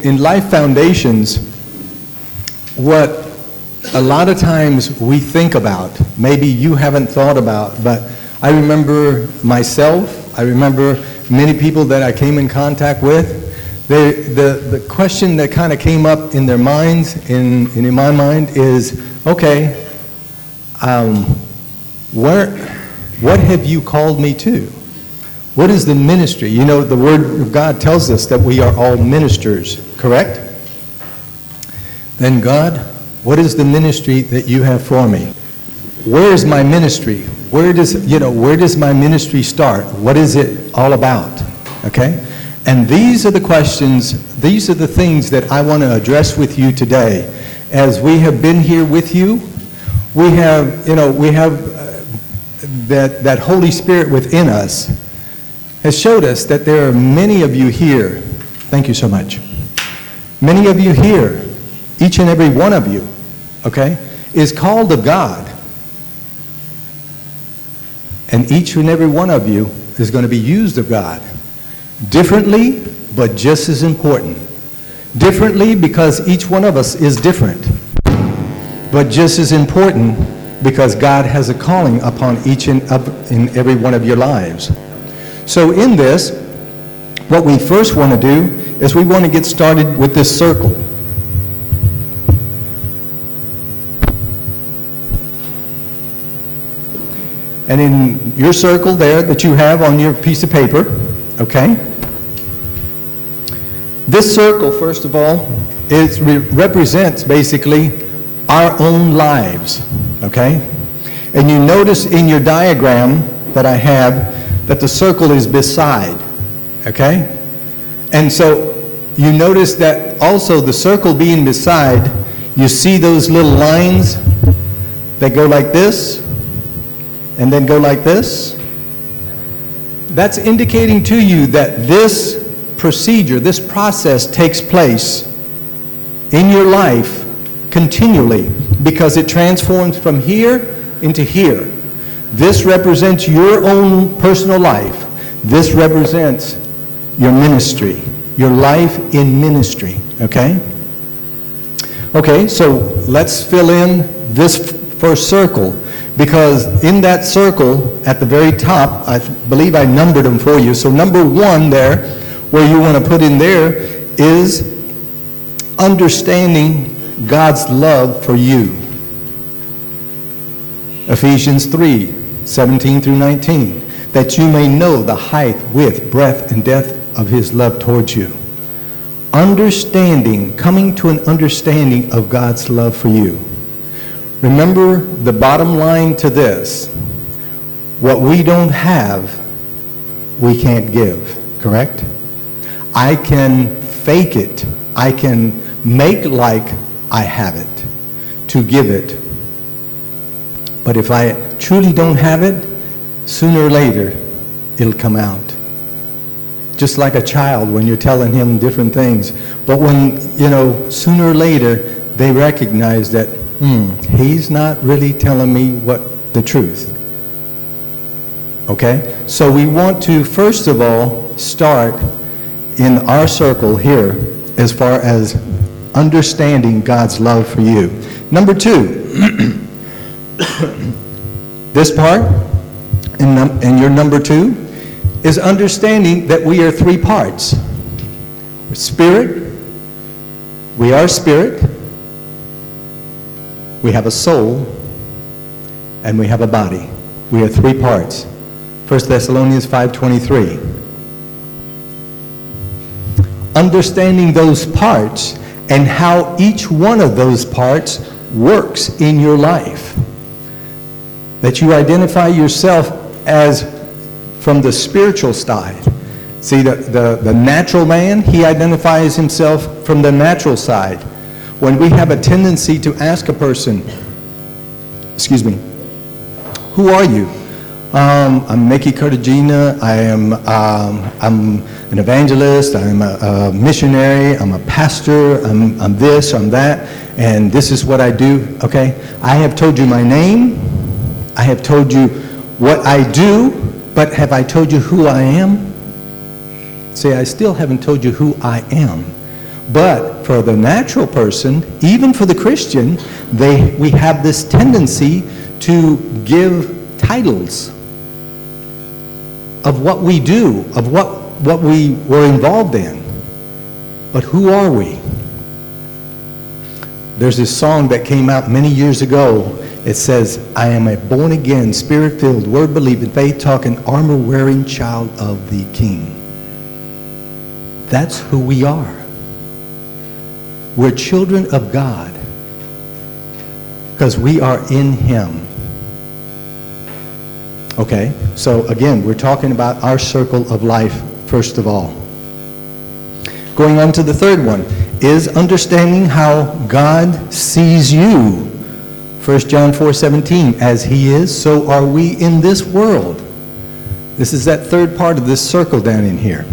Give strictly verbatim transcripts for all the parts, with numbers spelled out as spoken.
in Life Foundations, what a lot of times we think about, maybe you haven't thought about, but I remember myself, I remember many people that I came in contact with, they, the, the question that kind of came up in their minds, in, in my mind, is, okay, um, where, what have you called me to? What is the ministry? You know, the Word of God tells us that we are all ministers, correct? Then God, what is the ministry that you have for me? Where is my ministry? Where does, you know, where does my ministry start? What is it all about? Okay? And these are the questions, these are the things that I want to address with you today. As we have been here with you, we have, you know, we have uh, that, that Holy Spirit within us has showed us that there are many of you here. Thank you so much. Many of you here, each and every one of you, okay, is called of God. And each and every one of you is going to be used of God. Differently, but just as important. Differently because each one of us is different. But just as important because God has a calling upon each and every one of your lives. So in this, what we first want to do is we want to get started with this circle. And in your circle there that you have on your piece of paper, okay? This circle, first of all, is re- represents basically our own lives, okay? And you notice in your diagram that I have that the circle is beside, okay? And so you notice that also the circle being beside, you see those little lines that go like this, and then go like this. That's indicating to you that this procedure, this process takes place in your life continually because it transforms from here into here. This represents your own personal life. This represents your ministry, your life in ministry, okay? Okay, so let's fill in this first circle. Because in that circle, at the very top, I believe I numbered them for you. So number one there, where you want to put in there, is understanding God's love for you. Ephesians three, seventeen through nineteen. That you may know the height, width, breadth, and depth of his love towards you. Understanding, coming to an understanding of God's love for you. Remember the bottom line to this. What we don't have, we can't give, correct? I can fake it. I can make like I have it to give it. But if I truly don't have it, sooner or later, it'll come out. Just like a child when you're telling him different things. But when, you know, sooner or later, they recognize that Hmm, he's not really telling me what the truth. Okay? So we want to, first of all, start in our circle here as far as understanding God's love for you. Number two, this part, in, num- in your number two, is understanding that we are three parts. Spirit, we are spirit. We have a soul, and we have a body. We are three parts. First Thessalonians five twenty-three. Understanding those parts and how each one of those parts works in your life. That you identify yourself as from the spiritual side. See, the, the, the natural man, he identifies himself from the natural side. When we have a tendency to ask a person, excuse me, who are you? Um, I'm Mickey Cartagena. I am um, I'm an evangelist. I'm a, a missionary. I'm a pastor. I'm, I'm this, I'm that, and this is what I do. Okay? I have told you my name. I have told you what I do, but have I told you who I am? See, I still haven't told you who I am. But for the natural person, even for the Christian, they we have this tendency to give titles of what we do, of what, what we were involved in. But who are we? There's this song that came out many years ago. It says, I am a born-again, spirit-filled, word-believing, faith-talking, armor-wearing child of the King. That's who we are. We're children of God because we are in Him. Okay, so again, we're talking about our circle of life first of all. Going on to the third one, is understanding how God sees you. First John four seventeen, as He is, so are we in this world. This is that third part of this circle down in here.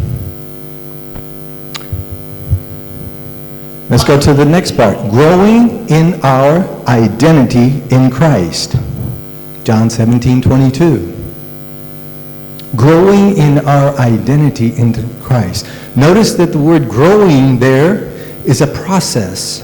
Let's go to the next part. Growing in our identity in Christ. John seventeen twenty-two. Growing in our identity in Christ. Notice that the word growing there is a process.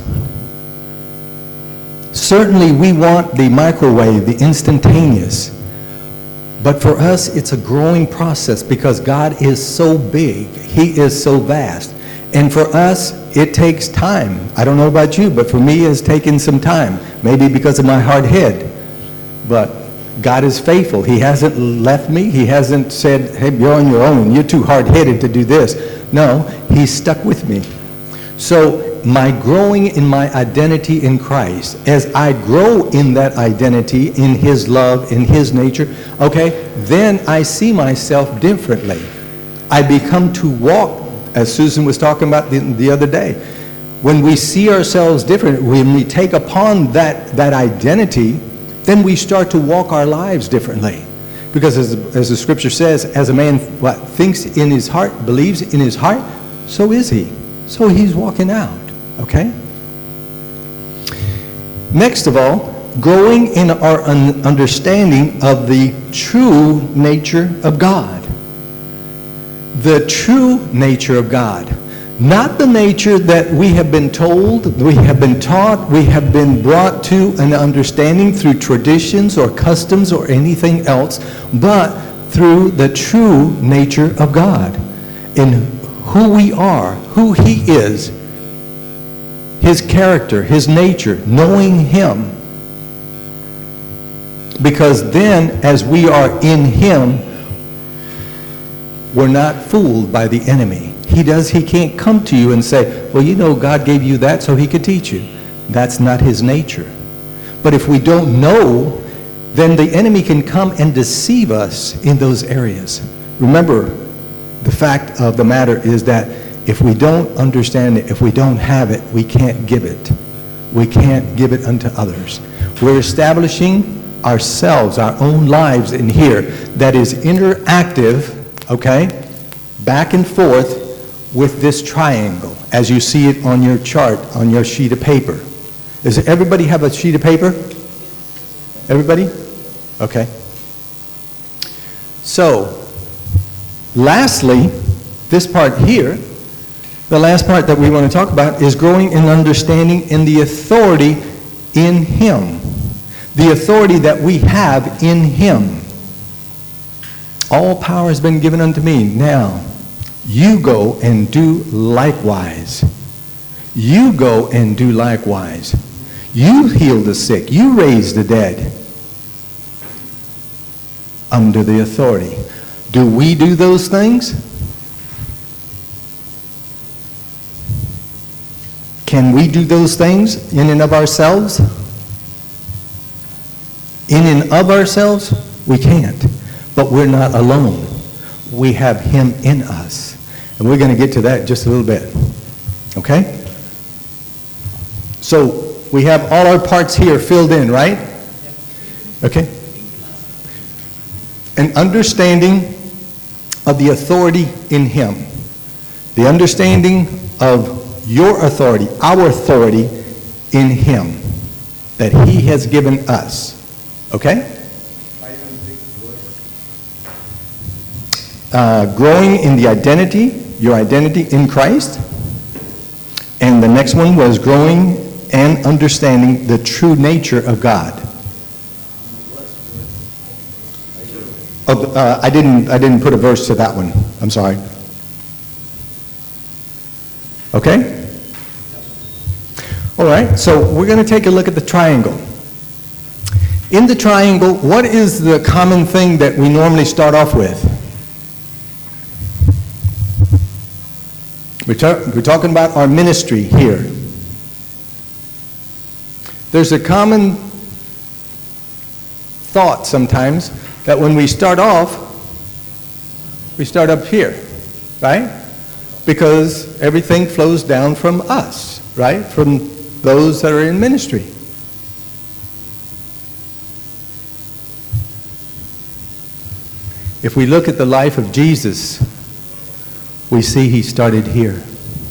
Certainly we want the microwave, the instantaneous. But for us, it's a growing process because God is so big. He is so vast. And for us, it takes time. I don't know about you, but for me, it's taken some time. Maybe because of my hard head. But God is faithful. He hasn't left me. He hasn't said, hey, you're on your own. You're too hard-headed to do this. No, He's stuck with me. So my growing in my identity in Christ, as I grow in that identity, in His love, in His nature, okay, then I see myself differently. I become to walk, as Susan was talking about the, the other day. When we see ourselves different, when we take upon that, that identity, then we start to walk our lives differently. Because as, as the scripture says, as a man what, thinks in his heart, believes in his heart, so is he. So he's walking out, okay? Next of all, growing in our un- understanding of the true nature of God. The true nature of God. Not the nature that we have been told, we have been taught, we have been brought to an understanding through traditions or customs or anything else, but through the true nature of God. In who we are, who He is, His character, His nature, knowing Him. Because then, as we are in Him, we're not fooled by the enemy. He does, he can't come to you and say, well, you know, God gave you that so He could teach you. That's not His nature. But if we don't know, then the enemy can come and deceive us in those areas. Remember, the fact of the matter is that if we don't understand it, if we don't have it, we can't give it. We can't give it unto others. We're establishing ourselves, our own lives in here that is interactive, okay, back and forth with this triangle, as you see it on your chart, on your sheet of paper. Does everybody have a sheet of paper? Everybody? Okay. So, lastly, this part here, the last part that we want to talk about is growing in understanding in the authority in Him. The authority that we have in Him. All power has been given unto me. Now, you go and do likewise. You go and do likewise. You heal the sick. You raise the dead. Under the authority. Do we do those things? Can we do those things in and of ourselves? In and of ourselves? We can't. But we're not alone. We have Him in us. And we're going to get to that in just a little bit. Okay? So, we have all our parts here filled in, right? Okay? An understanding of the authority in Him. The understanding of your authority, our authority in Him. That He has given us. Okay? Uh, growing in the identity, your identity in Christ. And the next one was growing and understanding the true nature of God. Oh, uh, I didn't, I didn't put a verse to that one. I'm sorry. Okay? All right, so we're going to take a look at the triangle. In the triangle, what is the common thing that we normally start off with? We're, ta- we're talking about our ministry here. There's a common thought sometimes that when we start off, we start up here, right? Because everything flows down from us, right? From those that are in ministry. If we look at the life of Jesus, we see he started here.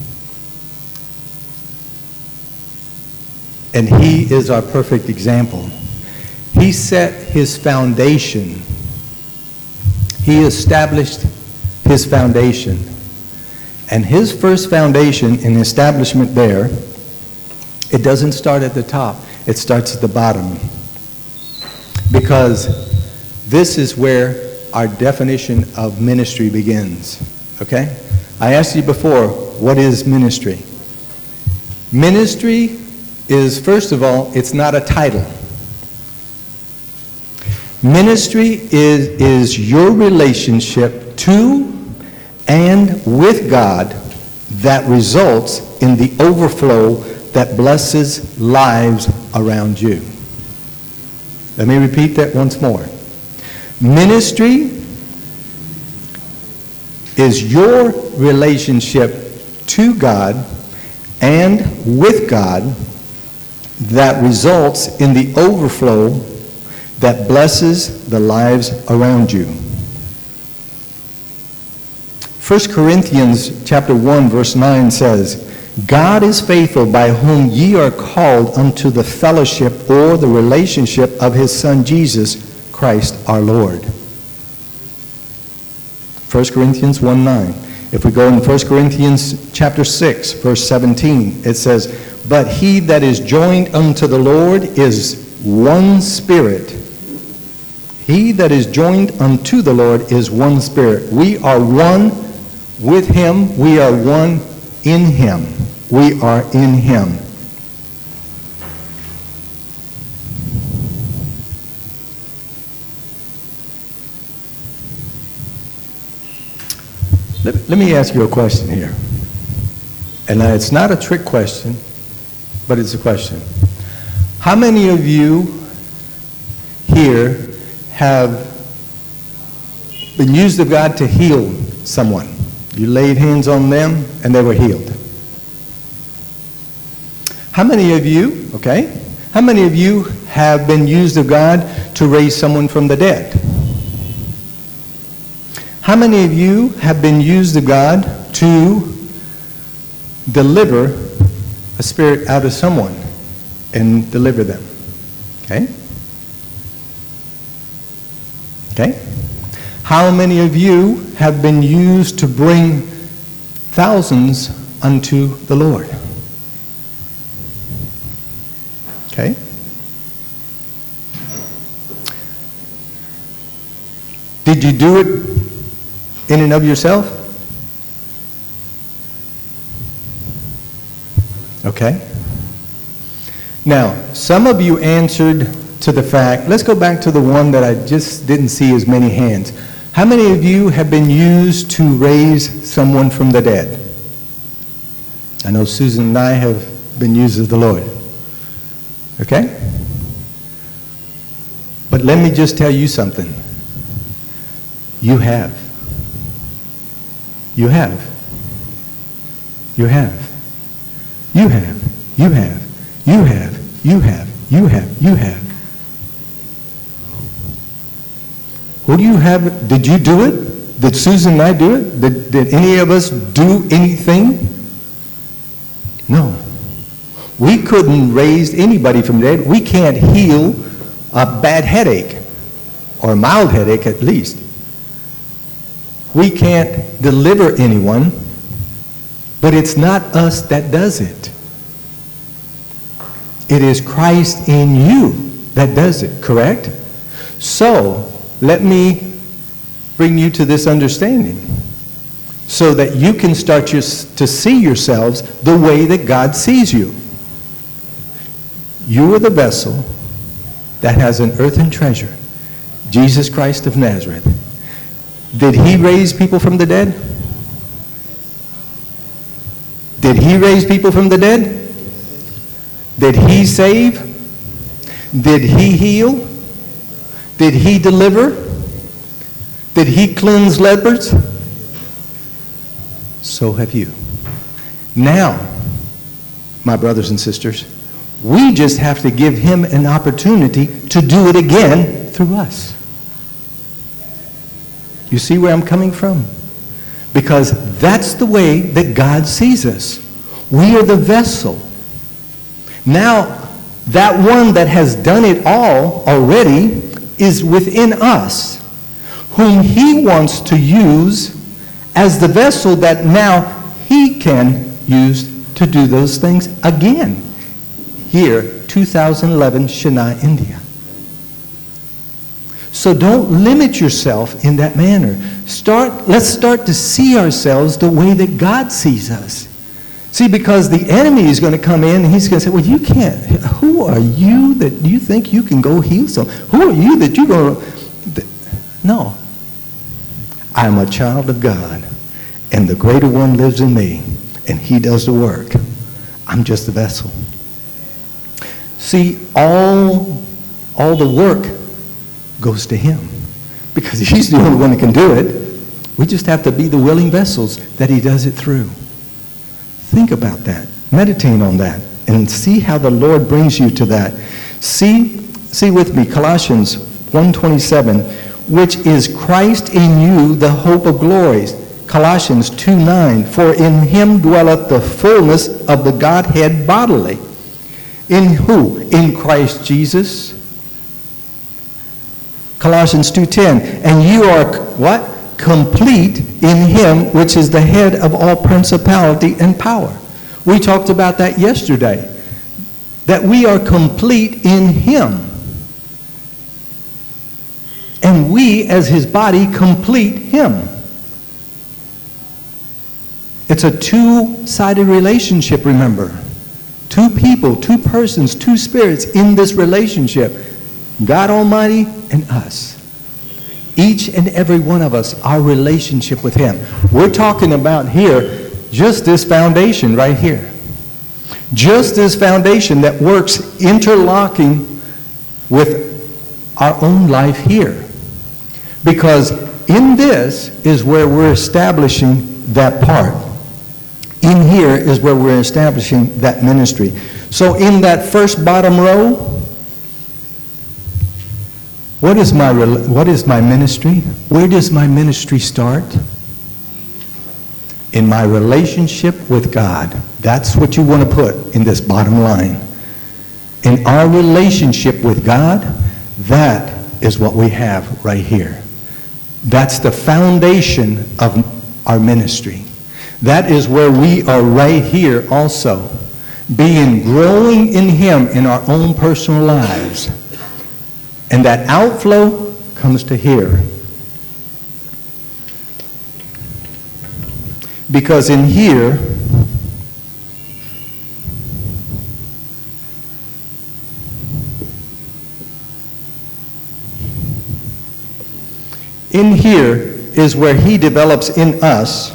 And he is our perfect example. He set his foundation. He established his foundation. And his first foundation and establishment there, it doesn't start at the top. It starts at the bottom. Because this is where our definition of ministry begins. Okay? I asked you before, what is ministry? Ministry is, first of all, it's not a title. Ministry is, is your relationship to and with God that results in the overflow that blesses lives around you. Let me repeat that once more. Ministry is your relationship to God and with God that results in the overflow that blesses the lives around you. First Corinthians chapter one verse nine says, God is faithful, by whom ye are called unto the fellowship or the relationship of his Son Jesus Christ our Lord. First Corinthians one nine. If we go in First Corinthians chapter six verse seventeen, it says, but he that is joined unto the Lord is one spirit. He that is joined unto the Lord is one spirit. We are one with him. We are one in him. We are in him. Let, let me ask you a question here. And it's not a trick question, but it's a question. How many of you here have been used of God to heal someone? You laid hands on them and they were healed. How many of you, okay, how many of you have been used of God to raise someone from the dead? How many of you have been used of God to deliver a spirit out of someone and deliver them? Okay? Okay? How many of you have been used to bring thousands unto the Lord? Okay? Did you do it in and of yourself? Okay? Now, some of you answered to the fact, let's go back to the one that I just didn't see as many hands. How many of you have been used to raise someone from the dead? I know Susan and I have been used of the Lord. Okay? But let me just tell you something. You have. You have. You have. You have. You have. You have. You have. You have. You have. Who do you have? Did you do it? Did Susan and I do it? Did, did any of us do anything? No. We couldn't raise anybody from the dead. We can't heal a bad headache, or a mild headache at least. We can't deliver anyone. But it's not us that does it. It is Christ in you that does it, correct? So, let me bring you to this understanding so that you can start your, to see yourselves the way that God sees you. You are the vessel that has an earthen treasure, Jesus Christ of Nazareth. Did he raise people from the dead? Did he raise people from the dead? Did he save? Did he heal? Did he deliver? Did he cleanse lepers? So have you. Now, my brothers and sisters, we just have to give him an opportunity to do it again through us. You see where I'm coming from? Because that's the way that God sees us. We are the vessel. Now, that one that has done it all already is within us, whom he wants to use as the vessel that now he can use to do those things again. Here, two thousand eleven, Chennai, India. So don't limit yourself in that manner. Start, let's start to see ourselves the way that God sees us. See, because the enemy is going to come in and he's going to say, well, you can't. Who are you that you think you can go heal someone? Who are you that you're going to... No. I'm a child of God, and the greater one lives in me, and he does the work. I'm just a vessel. See, all, all the work goes to him, because he's the only one that can do it. We just have to be the willing vessels that he does it through. Think about that. Meditate on that and see how the Lord brings you to that. See, see with me, Colossians one twenty-seven, which is Christ in you, the hope of glories. Colossians two nine, for in him dwelleth the fullness of the Godhead bodily. In who? In Christ Jesus. Colossians two ten, and you are what? Complete in him, which is the head of all principality and power. We talked about that yesterday, that we are complete in him. And we, as his body, complete him. It's a two-sided relationship, remember. Two people, two persons, two spirits in this relationship. God Almighty and us. Each and every one of us, our relationship with him. We're talking about here just this foundation right here. Just this foundation that works interlocking with our own life here. Because in this is where we're establishing that part. In here is where we're establishing that ministry. So in that first bottom row, what is my what is my ministry? Where does my ministry start? In my relationship with God. That's what you want to put in this bottom line. In our relationship with God, that is what we have right here. That's the foundation of our ministry. That is where we are right here also. Being growing in him in our own personal lives. And that outflow comes to here. Because in here, in here is where he develops in us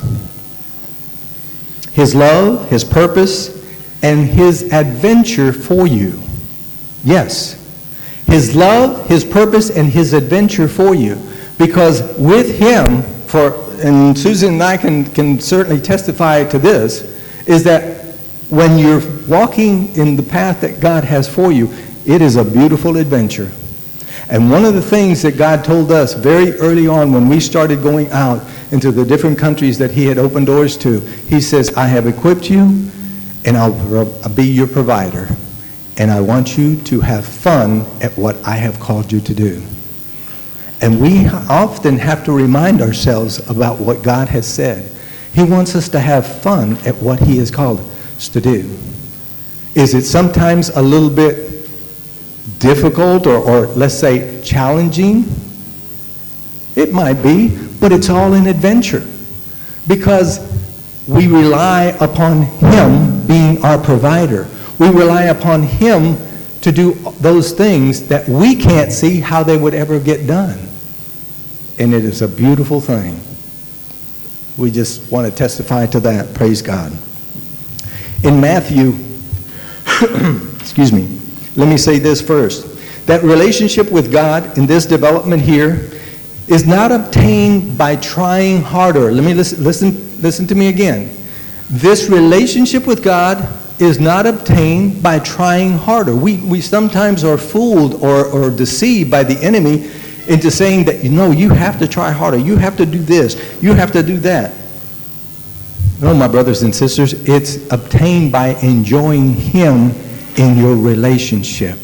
his love, his purpose, and his adventure for you. Yes. His love, his purpose, and his adventure for you. Because with him, for and Susan and I can, can certainly testify to this, is that when you're walking in the path that God has for you, it is a beautiful adventure. And one of the things that God told us very early on when we started going out into the different countries that he had opened doors to, he says, I have equipped you and I'll be your provider. And I want you to have fun at what I have called you to do. And we often have to remind ourselves about what God has said. He wants us to have fun at what he has called us to do. Is it sometimes a little bit difficult or, or let's say challenging? It might be, but it's all an adventure because we rely upon him being our provider. We rely upon him to do those things that we can't see how they would ever get done. And it is a beautiful thing. We just want to testify to that. Praise God. In Matthew, excuse me, let me say this first. That relationship with God in this development here is not obtained by trying harder. Let me listen, listen, listen to me again. This relationship with God is not obtained by trying harder. We, we sometimes are fooled or, or deceived by the enemy into saying that, you know, you have to try harder. You have to do this. You have to do that. No, my brothers and sisters, it's obtained by enjoying him in your relationship.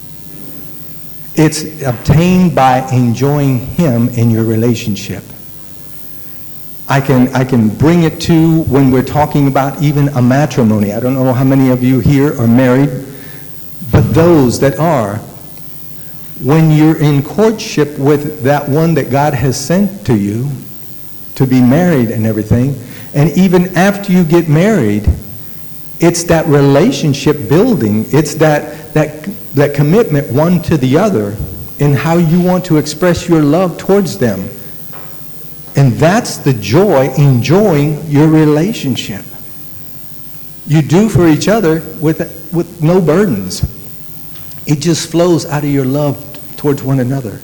It's obtained by enjoying him in your relationship. I can, I can bring it to when we're talking about even a matrimony. I don't know how many of you here are married, but those that are, when you're in courtship with that one that God has sent to you to be married and everything, and even after you get married, it's that relationship building. It's that, that, that commitment one to the other in how you want to express your love towards them. And that's the joy, enjoying your relationship. You do for each other with, with no burdens. It just flows out of your love towards one another.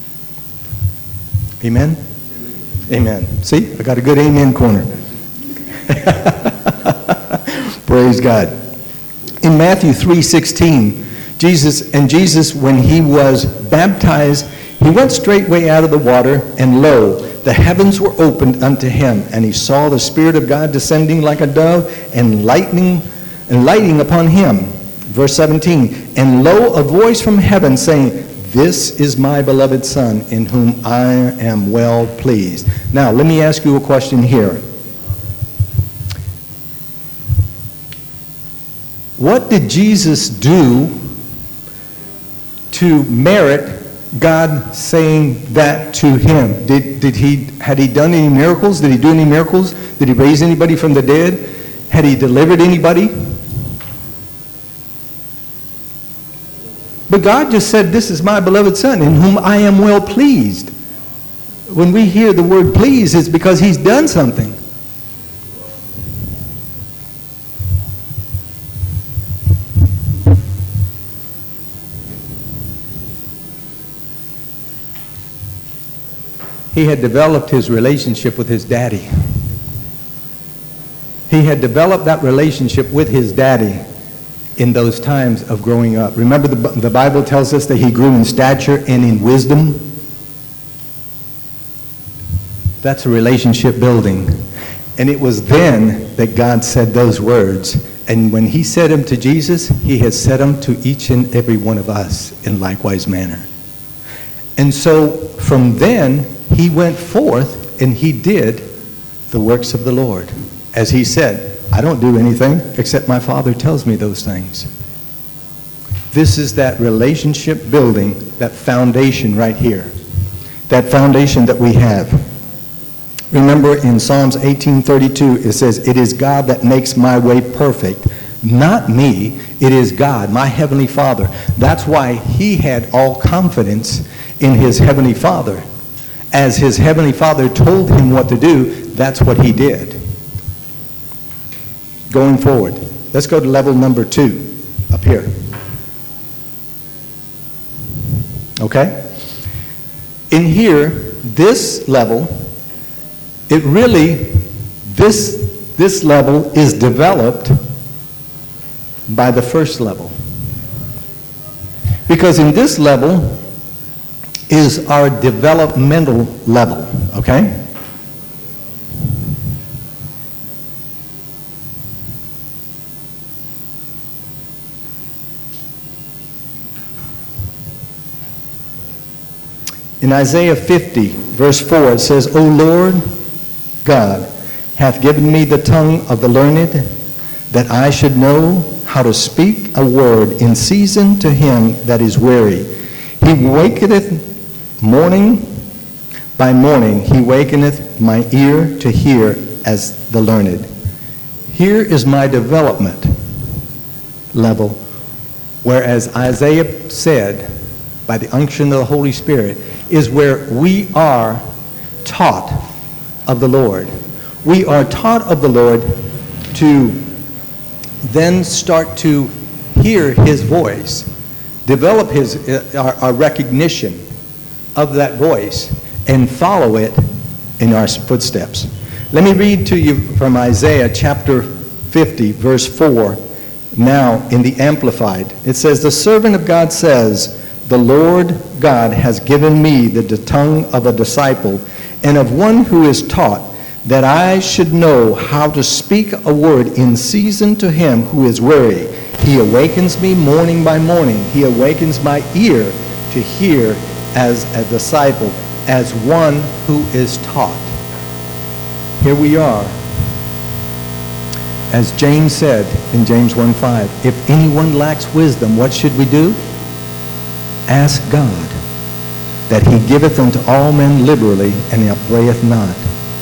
Amen? Amen. See, I got a good amen corner. Praise God. In Matthew three sixteen, Jesus, and Jesus, when he was baptized, he went straightway out of the water, and lo, the heavens were opened unto him, and he saw the Spirit of God descending like a dove and lightning and lighting upon him. Verse seventeen, and lo, a voice from heaven saying, this is my beloved Son, in whom I am well pleased. Now, let me ask you a question here. What did Jesus do to merit God saying that to him? Did, did he, had he done any miracles? Did he do any miracles? Did he raise anybody from the dead? Had he delivered anybody? But God just said, this is my beloved Son, in whom I am well pleased. When we hear the word pleased, it's because he's done something. He had developed his relationship with his daddy. He had developed that relationship with his daddy in those times of growing up. Remember, the, the Bible tells us that he grew in stature and in wisdom. That's a relationship building. And it was then that God said those words. And when he said them to Jesus, he has said them to each and every one of us in likewise manner. And so from then, he went forth and he did the works of the Lord. As he said, I don't do anything except my Father tells me those things. This is that relationship building, that foundation right here. That foundation that we have. Remember in Psalms eighteen thirty-two, it says, it is God that makes my way perfect. Not me, it is God, my Heavenly Father. That's why he had all confidence in his Heavenly Father. As his Heavenly Father told him what to do, that's what he did. Going forward, let's go to level number two, up here. Okay? In here, this level, it really, this, this level is developed by the first level. Because in this level is our developmental level, okay? In Isaiah fifty, verse four, it says, O Lord God, hath given me the tongue of the learned, that I should know how to speak a word in season to him that is weary. He wakeneth morning by morning, he wakeneth my ear to hear as the learned. Here is my development level, whereas Isaiah said, by the unction of the Holy Spirit, is where we are taught of the Lord. We are taught of the Lord to then start to hear his voice, develop his uh, our, our recognition of that voice, and follow it in our footsteps. Let me read to you from Isaiah chapter fifty, verse four, now in the Amplified. It says, "The servant of God says, the Lord God has given me the tongue of a disciple and of one who is taught, that I should know how to speak a word in season to him who is weary. He awakens me morning by morning. He awakens my ear to hear as a disciple, as one who is taught." Here we are. As James said in James one five, if anyone lacks wisdom, what should we do? Ask God, that he giveth unto all men liberally, and upbraideth not.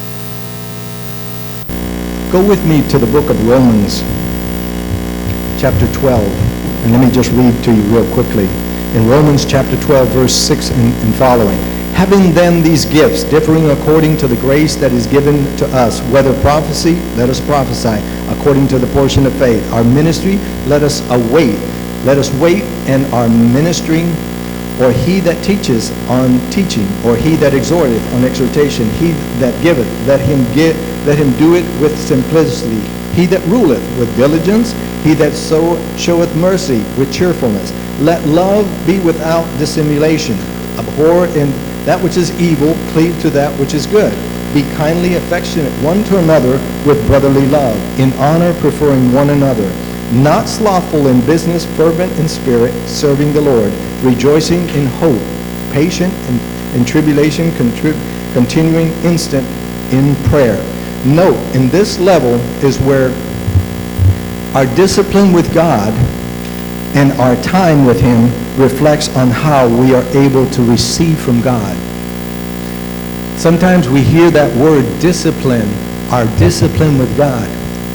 Go with me to the book of Romans, chapter twelve, and let me just read to you real quickly. In Romans chapter twelve, verse six and, and following, "Having then these gifts, differing according to the grace that is given to us, whether prophecy, let us prophesy according to the portion of faith. Our ministry, let us await. Let us wait, and our ministering, or he that teaches on teaching, or he that exhorteth on exhortation, he that giveth, let him get, let him do it with simplicity. He that ruleth with diligence, he that so showeth mercy with cheerfulness. Let love be without dissimulation. Abhor in that which is evil, cleave to that which is good. Be kindly affectionate one to another with brotherly love, in honor preferring one another. Not slothful in business, fervent in spirit, serving the Lord, rejoicing in hope, patient in, in tribulation, contrib- continuing instant in prayer." Note, in this level is where our discipline with God and our time with him reflects on how we are able to receive from God. Sometimes we hear that word discipline, our discipline with God.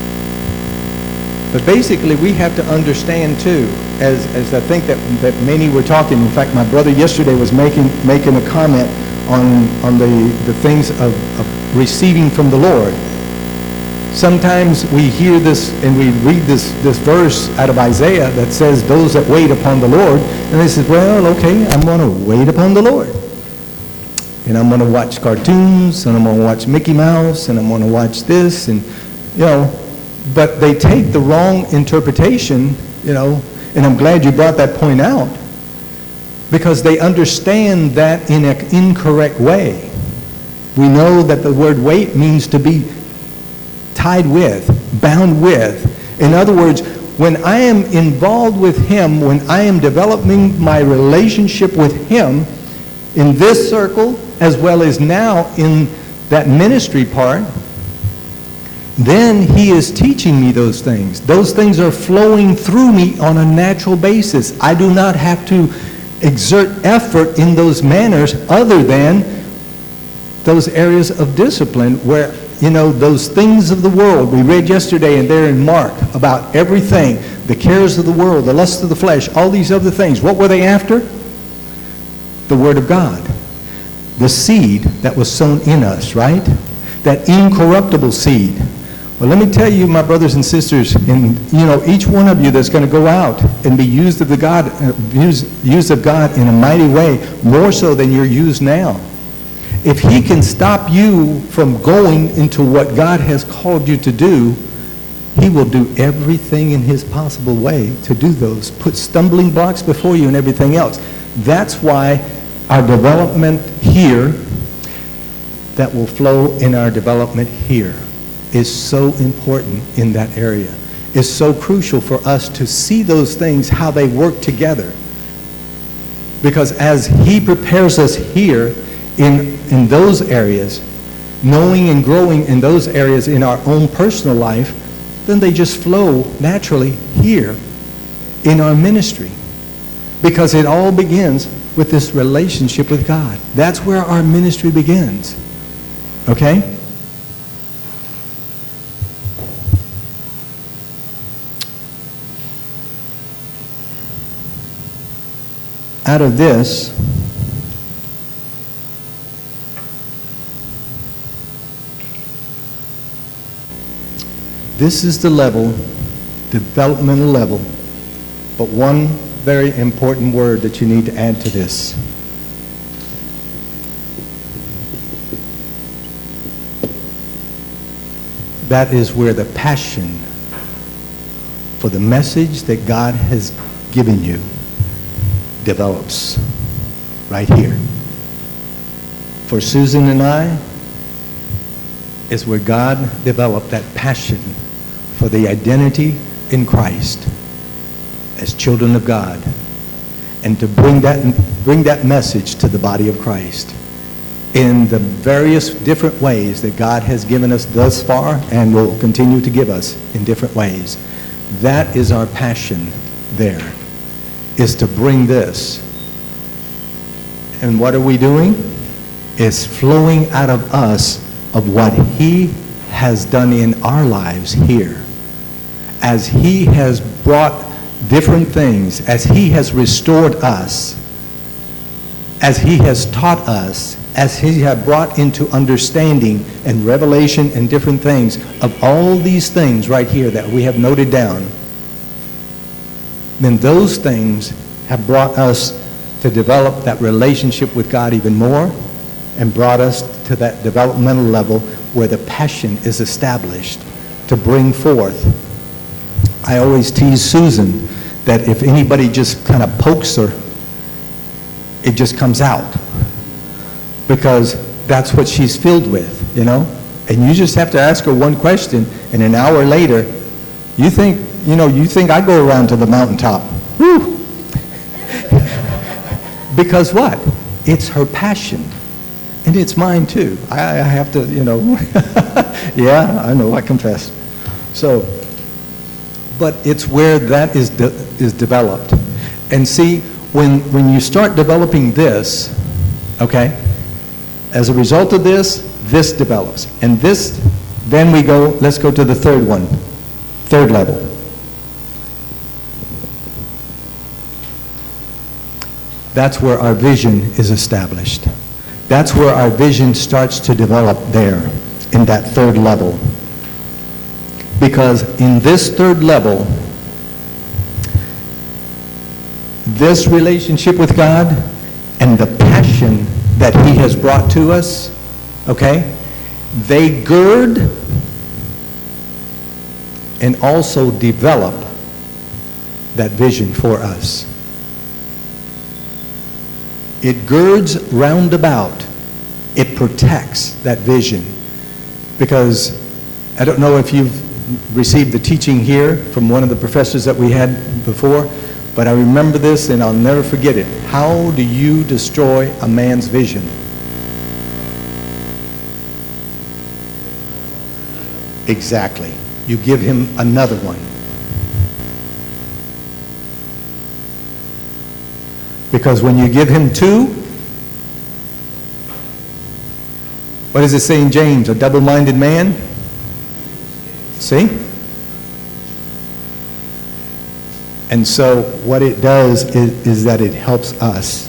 But basically, we have to understand too, as, as I think that, that many were talking. In fact, my brother yesterday was making making a comment on, on the, the things of, of receiving from the Lord. Sometimes we hear this and we read this, this verse out of Isaiah that says, those that wait upon the Lord, and they say, well, okay, I'm going to wait upon the Lord. And I'm going to watch cartoons, and I'm going to watch Mickey Mouse, and I'm going to watch this, and, you know, but they take the wrong interpretation, you know, and I'm glad you brought that point out, because they understand that in an incorrect way. We know that the word wait means to be tied with, bound with. In other words, when I am involved with him, when I am developing my relationship with him in this circle, as well as now in that ministry part, then he is teaching me those things. Those things are flowing through me on a natural basis. I do not have to exert effort in those manners other than those areas of discipline where, you know, those things of the world. We read yesterday and there in Mark about everything, the cares of the world, the lust of the flesh, all these other things. What were they after? The Word of God. The seed that was sown in us, right? That incorruptible seed. Well, let me tell you, my brothers and sisters, and you know, each one of you that's going to go out and be used of the God, uh, used, used of God in a mighty way, more so than you're used now. If he can stop you from going into what God has called you to do, he will do everything in his possible way to do those. Put stumbling blocks before you and everything else. That's why our development here, that will flow in our development here, is so important in that area. It's so crucial for us to see those things, how they work together. Because as he prepares us here in, in those areas, knowing and growing in those areas in our own personal life, then they just flow naturally here in our ministry. Because it all begins with this relationship with God. That's where our ministry begins. Okay? Out of this, this is the level, developmental level, but one very important word that you need to add to this. That is where the passion for the message that God has given you develops, right here. For Susan and I, is where God developed that passion for the identity in Christ as children of God, and to bring that bring that message to the body of Christ in the various different ways that God has given us thus far and will continue to give us in different ways. That is our passion there, is to bring this. And what are we doing? It's flowing out of us of what He has done in our lives here. As He has brought different things, as He has restored us, as He has taught us, as He has brought into understanding and revelation and different things of all these things right here that we have noted down, then those things have brought us to develop that relationship with God even more, and brought us to that developmental level where the passion is established to bring forth. I always tease Susan that if anybody just kind of pokes her, it just comes out. Because that's what she's filled with, you know? And you just have to ask her one question, and an hour later, you think, you know, you think I go around to the mountaintop. Woo! Because what? It's her passion. And it's mine too. I, I have to, you know, yeah, I know, I confess. So, but it's where that is de- is developed. And see, when when you start developing this, okay, as a result of this, this develops. And this, then we go, let's go to the third one, third level. That's where our vision is established. That's where our vision starts to develop there, in that third level. Because in this third level, this relationship with God and the passion that He has brought to us, okay, they gird and also develop that vision for us. It girds round about. It protects that vision. Because I don't know if you've received the teaching here from one of the professors that we had before, but I remember this and I'll never forget it. How do you destroy a man's vision? Exactly. You give him another one. Because when you give him two, what does it say in James? A double-minded man? See? And so what it does is, is that it helps us.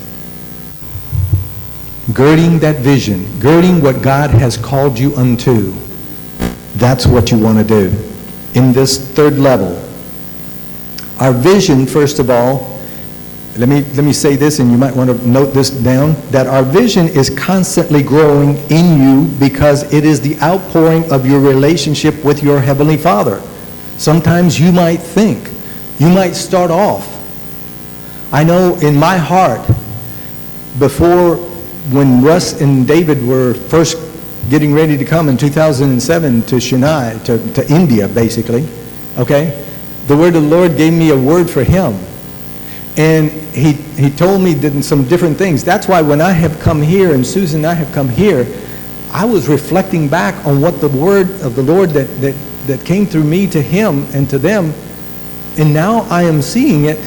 Girding that vision, girding what God has called you unto. That's what you want to do in this third level. Our vision, first of all, Let me, let me say this, and you might want to note this down, that our vision is constantly growing in you because it is the outpouring of your relationship with your Heavenly Father. Sometimes you might think, you might start off. I know in my heart, before, when Russ and David were first getting ready to come in two thousand seven to Chennai, to, to India, basically, okay, the word of the Lord gave me a word for him. And he he told me some different things. That's why when I have come here, and Susan and I have come here, I was reflecting back on what the word of the Lord that, that, that came through me to him and to them, and now I am seeing it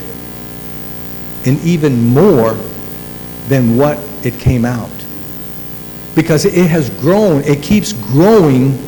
in even more than what it came out. Because it has grown, it keeps growing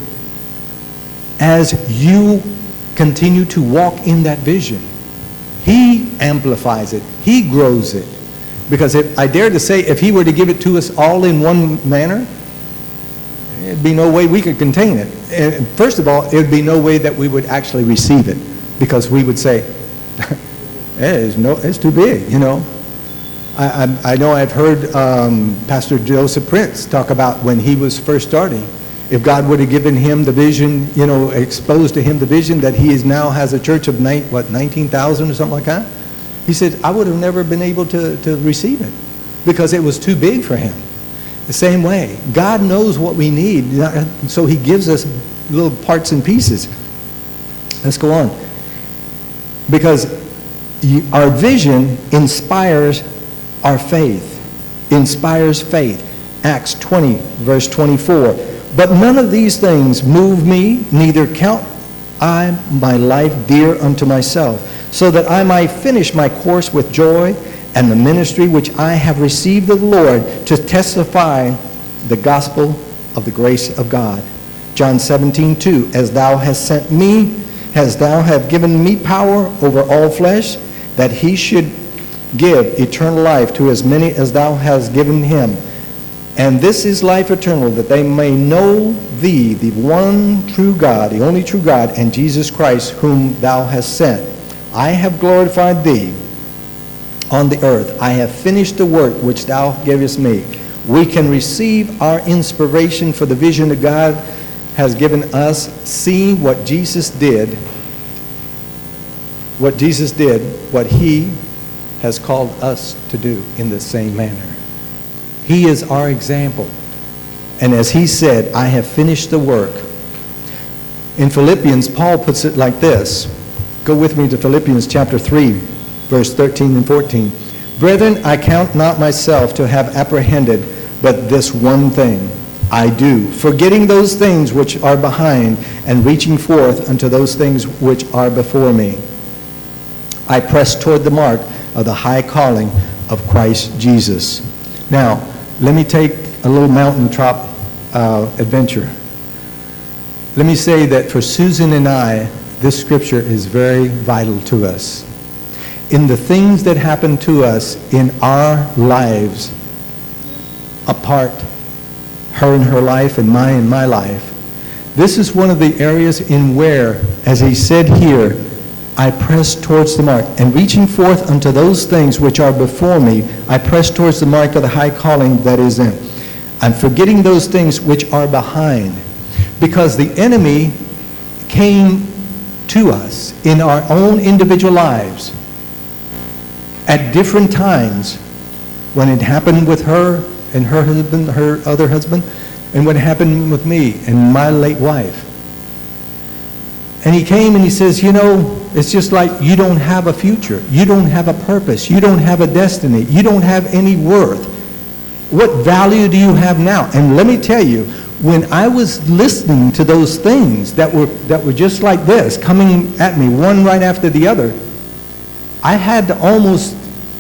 as you continue to walk in that vision. He amplifies it, he grows it. Because if, I dare to say, if he were to give it to us all in one manner, there'd be no way we could contain it. And first of all, it would be no way that we would actually receive it, because we would say, it's, no, it's too big, you know. I, I, I know I've heard um, Pastor Joseph Prince talk about when he was first starting. If God would have given him the vision, you know, exposed to him the vision that he is now has a church of, nine, what, nineteen thousand or something like that, he said, I would have never been able to, to receive it because it was too big for him. The same way, God knows what we need, so he gives us little parts and pieces. Let's go on. Because you, our vision inspires our faith, inspires faith. Acts twenty, verse twenty-four. But none of these things move me, neither count I my life dear unto myself, so that I might finish my course with joy and the ministry which I have received of the Lord to testify the gospel of the grace of God. John seventeen, two. As thou hast sent me, as thou have given me power over all flesh, that he should give eternal life to as many as thou hast given him. And this is life eternal, that they may know thee, the one true God, the only true God, and Jesus Christ, whom thou hast sent. I have glorified thee on the earth. I have finished the work which thou gavest me. We can receive our inspiration for the vision that God has given us, seeing what Jesus did, what Jesus did, what he has called us to do in the same manner. He is our example. And as he said, I have finished the work. In Philippians, Paul puts it like this. Go with me to Philippians chapter three, verse thirteen and fourteen. Brethren, I count not myself to have apprehended, but this one thing I do, forgetting those things which are behind, and reaching forth unto those things which are before me. I press toward the mark of the high calling of Christ Jesus. Now, let me take a little mountaintop uh, adventure. Let me say that for Susan and I, this scripture is very vital to us. In the things that happen to us in our lives, apart, her and her life and mine and my life, this is one of the areas in where, as he said here, I press towards the mark, and reaching forth unto those things which are before me, I press towards the mark of the high calling that is in. I'm forgetting those things which are behind, because the enemy came to us in our own individual lives at different times, when it happened with her and her husband, her other husband, and what happened with me and my late wife. And he came and he says, you know, it's just like you don't have a future. You don't have a purpose. You don't have a destiny. You don't have any worth. What value do you have now? And let me tell you, when I was listening to those things that were that were just like this, coming at me one right after the other, I had to almost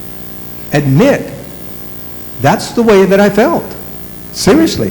admit that's the way that I felt. Seriously.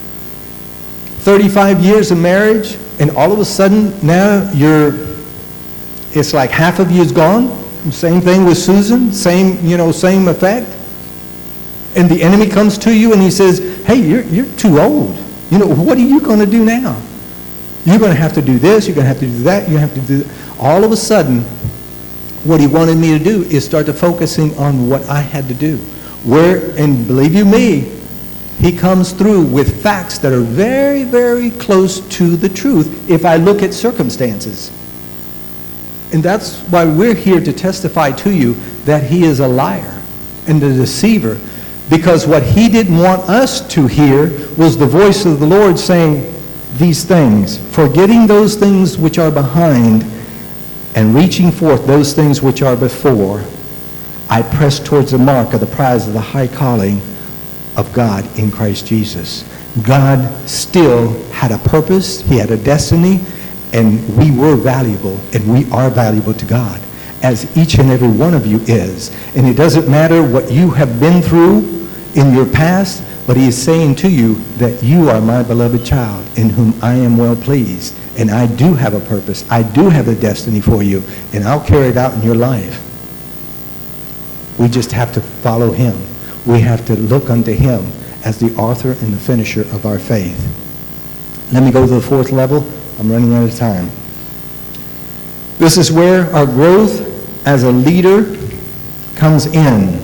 thirty-five years of marriage, and all of a sudden now you're, it's like half of you is gone. Same thing with Susan, same, you know, same effect. And the enemy comes to you and he says, hey, you're, you're too old. You know, what are you going to do now? You're going to have to do this, you're going to have to do that, you have to do that. All of a sudden, what he wanted me to do is start to focusing on what I had to do. Where, and believe you me, he comes through with facts that are very, very close to the truth if I look at circumstances. And that's why we're here to testify to you that he is a liar and a deceiver. Because what he didn't want us to hear was the voice of the Lord saying these things, forgetting those things which are behind and reaching forth those things which are before. I press towards the mark of the prize of the high calling of God in Christ Jesus. God still had a purpose, he had a destiny, and we were valuable, and we are valuable to God, as each and every one of you is. And it doesn't matter what you have been through in your past, but he is saying to you that you are my beloved child in whom I am well pleased. And I do have a purpose. I do have a destiny for you, and I'll carry it out in your life. We just have to follow him. We have to look unto him as the author and the finisher of our faith. Let me go to the fourth level. I'm running out of time. This is where our growth as a leader comes in.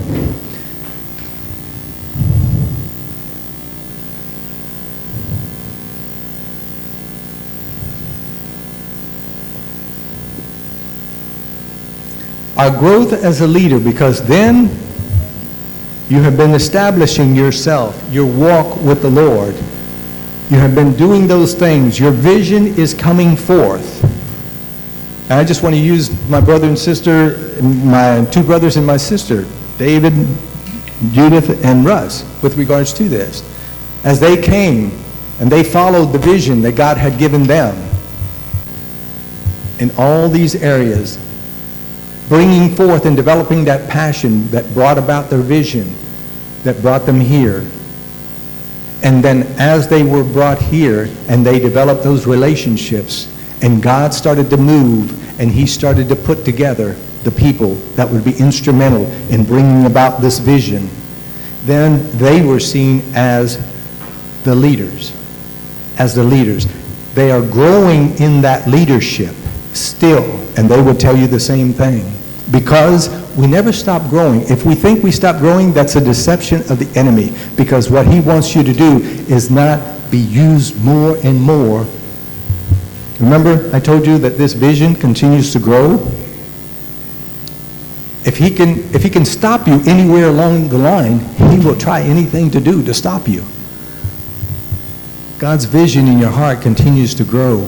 Our growth as a leader, because then you have been establishing yourself, your walk with the Lord. You have been doing those things. Your vision is coming forth. And I just want to use my brother and sister, my two brothers and my sister, David, Judith, and Russ, with regards to this. As they came and they followed the vision that God had given them in all these areas, bringing forth and developing that passion that brought about their vision, that brought them here. And then as they were brought here and they developed those relationships, and God started to move, and he started to put together the people that would be instrumental in bringing about this vision, then they were seen as the leaders. As the leaders. They are growing in that leadership still, and they would tell you the same thing. Because we never stop growing. If we think we stop growing, that's a deception of the enemy. Because what he wants you to do is not be used more and more. Remember, I told you that this vision continues to grow. If he can, if he can stop you anywhere along the line, he will try anything to do to stop you. God's vision in your heart continues to grow.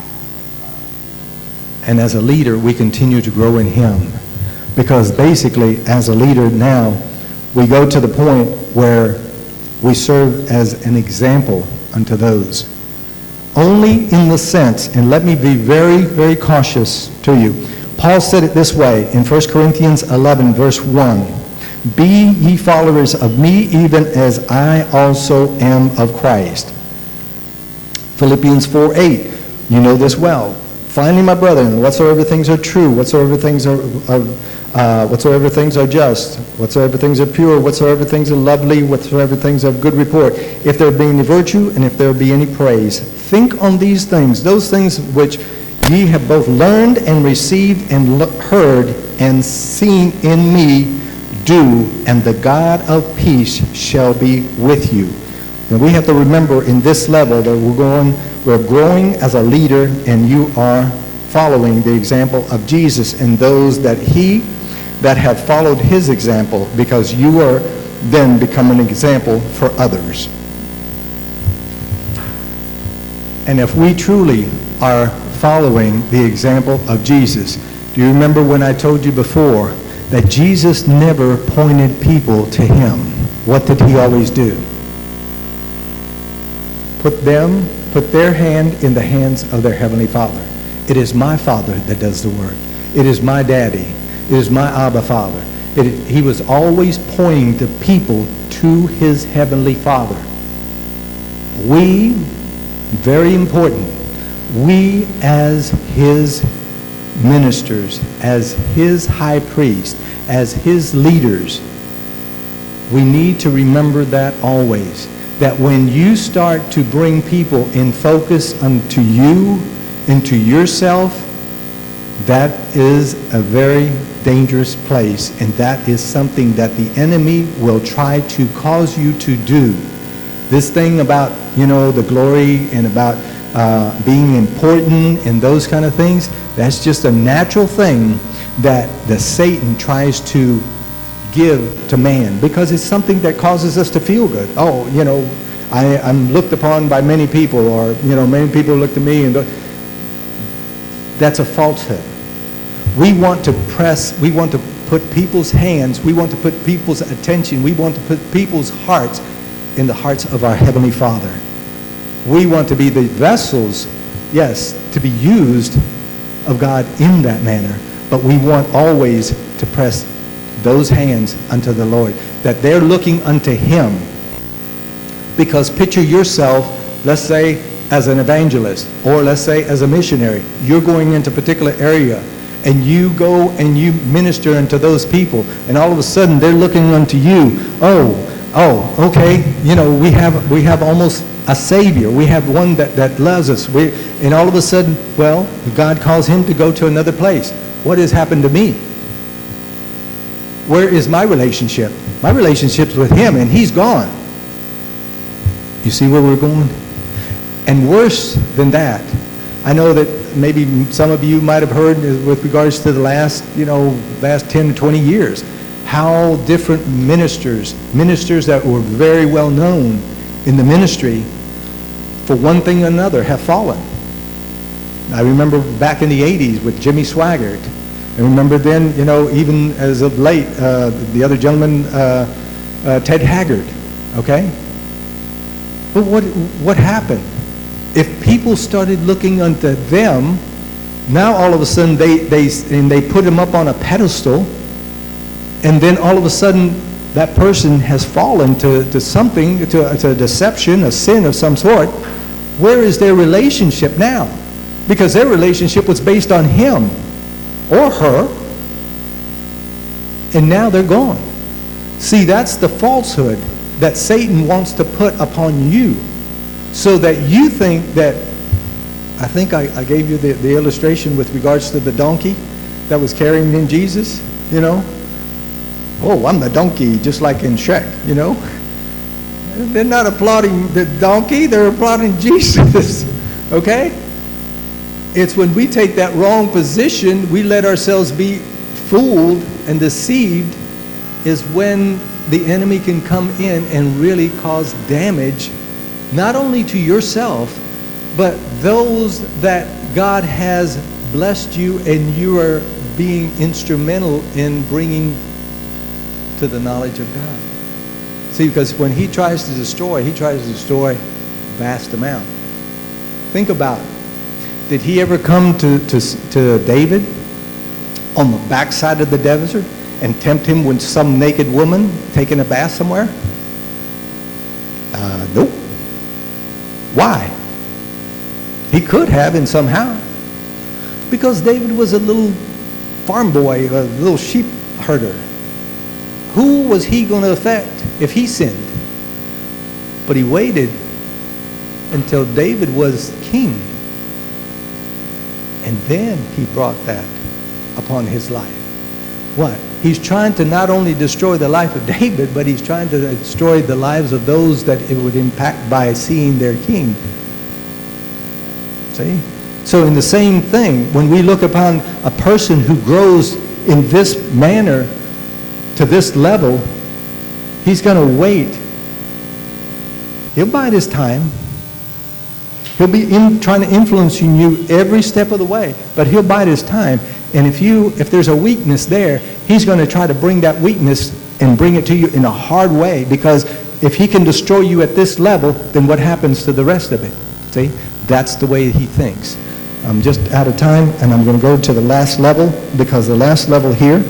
And as a leader, we continue to grow in him. Because basically, as a leader now, we go to the point where we serve as an example unto those. Only in the sense, and let me be very, very cautious to you. Paul said it this way in First Corinthians eleven, verse one. Be ye followers of me, even as I also am of Christ. Philippians four eight, you know this well. Finally, my brethren, whatsoever things are true, whatsoever things are, are uh, whatsoever things are just, whatsoever things are pure, whatsoever things are lovely, whatsoever things are of good report, if there be any virtue, and if there be any praise, think on these things, those things which ye have both learned and received and heard and seen in me, do, and the God of peace shall be with you. And we have to remember in this level that we're going, we're growing as a leader, and you are following the example of Jesus and those that he, that have followed his example, because you are then become an example for others. And if we truly are following the example of Jesus, do you remember when I told you before that Jesus never pointed people to him? What did he always do? Put them, put their hand in the hands of their Heavenly Father. It is my Father that does the work. It is my daddy. It is my Abba Father. It, he was always pointing the people to his Heavenly Father. We, very important, we as his ministers, as his high priest, as his leaders, we need to remember that always. That when you start to bring people in focus unto you, into yourself, that is a very dangerous place, and that is something that the enemy will try to cause you to do. This thing about, you know, the glory and about uh, being important and those kind of things, that's just a natural thing that the Satan tries to give to man, because it's something that causes us to feel good. Oh, you know, I, I'm looked upon by many people, or, you know, many people look to me, and that's a falsehood. We want to press, we want to put people's hands, we want to put people's attention, we want to put people's hearts in the hearts of our Heavenly Father. We want to be the vessels, yes, to be used of God in that manner. But we want always to press those hands unto the Lord, that they're looking unto him. Because picture yourself, let's say, as an evangelist, or let's say as a missionary. You're going into a particular area, and you go and you minister unto those people, and all of a sudden they're looking unto you. Oh, oh, okay, you know, we have we have almost a savior. We have one that, that loves us. We, and all of a sudden, well, God calls him to go to another place. What has happened to me? Where is my relationship? My relationship's with him, and he's gone. You see where we're going? And worse than that, I know that maybe some of you might have heard with regards to the last, you know, last ten to twenty years, how different ministers, ministers that were very well known in the ministry, for one thing or another, have fallen. I remember back in the eighties with Jimmy Swaggart. I remember then, you know, even as of late, uh, the other gentleman, uh, uh, Ted Haggard, okay? But what what happened? If people started looking unto them, now all of a sudden they, they, and they put him up on a pedestal, and then all of a sudden that person has fallen to, to something, to, to a deception, a sin of some sort. Where is their relationship now? Because their relationship was based on him or her, and now they're gone. See, that's the falsehood that Satan wants to put upon you, so that you think that, I think I, I gave you the, the illustration with regards to the donkey that was carrying in Jesus, you know. Oh, I'm the donkey, just like in Shrek, you know. They're not applauding the donkey, they're applauding Jesus, okay? It's when we take that wrong position, we let ourselves be fooled and deceived, is when the enemy can come in and really cause damage, not only to yourself, but those that God has blessed you and you are being instrumental in bringing to the knowledge of God. See, because when he tries to destroy, he tries to destroy vast amount. Think about it. Did he ever come to, to, to David on the backside of the desert and tempt him with some naked woman taking a bath somewhere? Uh, nope. Why? He could have in somehow. Because David was a little farm boy, a little sheep herder. Who was he going to affect if he sinned? But he waited until David was king. And then he brought that upon his life. What? He's trying to not only destroy the life of David, but he's trying to destroy the lives of those that it would impact by seeing their king. See? So in the same thing, when we look upon a person who grows in this manner, to this level, he's going to wait. He'll bide his time. He'll be in, trying to influence you every step of the way, but he'll bide his time. And if you, if there's a weakness there, he's going to try to bring that weakness and bring it to you in a hard way, because if he can destroy you at this level, then what happens to the rest of it? See? That's the way he thinks. I'm just out of time, and I'm going to go to the last level, because the last level here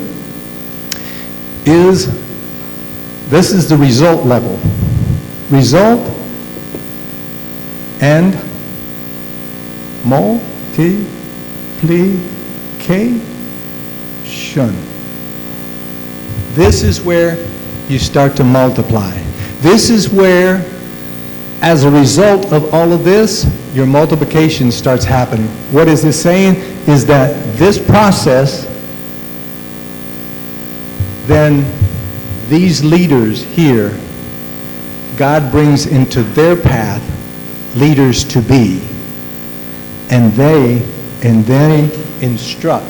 is, this is the result level. Result and multiplication. This is where you start to multiply. This is where, as a result of all of this, your multiplication starts happening. What is this saying? Is that this process, then these leaders here, God brings into their path leaders to be. And they, and they instruct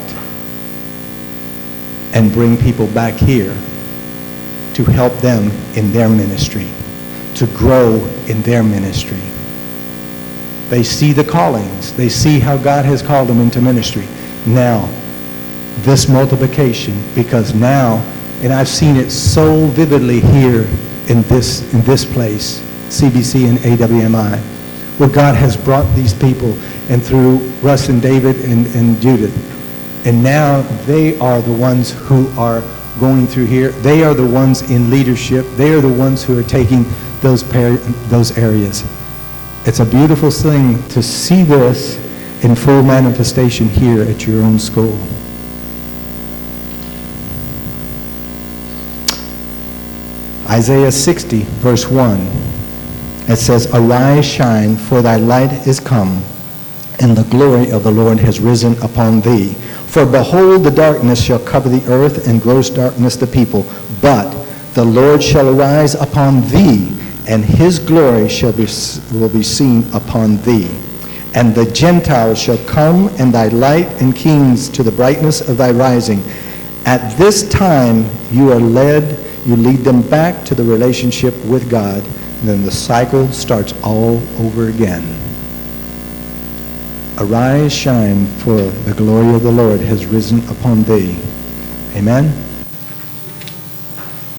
and bring people back here to help them in their ministry, to grow in their ministry. They see the callings. They see how God has called them into ministry. Now, this multiplication, because now, and I've seen it so vividly here in this, in this place, C B C and A W M I, where God has brought these people, and through Russ and David and, and Judith. And now they are the ones who are going through here. They are the ones in leadership. They are the ones who are taking those, par- those areas. It's a beautiful thing to see this in full manifestation here at your own school. Isaiah sixty, verse one. It says, "Arise, shine, for thy light is come, and the glory of the Lord has risen upon thee. For behold, the darkness shall cover the earth, and gross darkness the people. But the Lord shall arise upon thee, and his glory shall be, will be seen upon thee. And the Gentiles shall come, and thy light and kings to the brightness of thy rising. At this time you are led, you lead them back to the relationship with God. And then the cycle starts all over again. Arise, shine, for the glory of the Lord has risen upon thee." Amen.